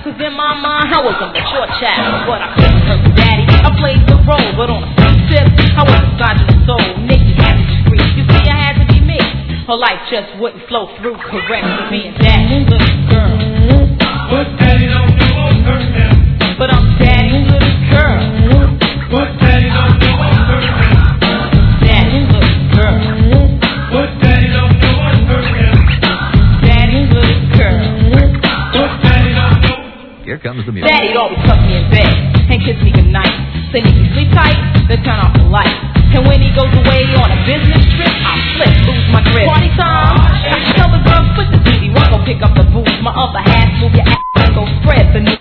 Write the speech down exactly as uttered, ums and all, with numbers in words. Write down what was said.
Cause in my mind, I was a mature child, but I couldn't hurt daddy. I played the role, but on a sweet tip, I was a sergeant soul, Nikki had to free. You see, I had to be me. Her life just wouldn't flow through correct for being daddy's little girl. But daddy don't do won't hurt him. But I'm daddy's little girl. But daddy don't do won't hurt him. Daddy's little girl. But daddy don't do won't hurt him. Daddy's little girl. But daddy don't do. Here comes the music. Daddy'd always tuck me in bed and kiss me goodnight. Say, Nikki, sleep tight, then turn off the light. And when he goes away on a business trip, I flip, lose my grip. Party time, I tell the girls, put the D V, we'll go pick up the booze. My other half, move your ass and go spread the news.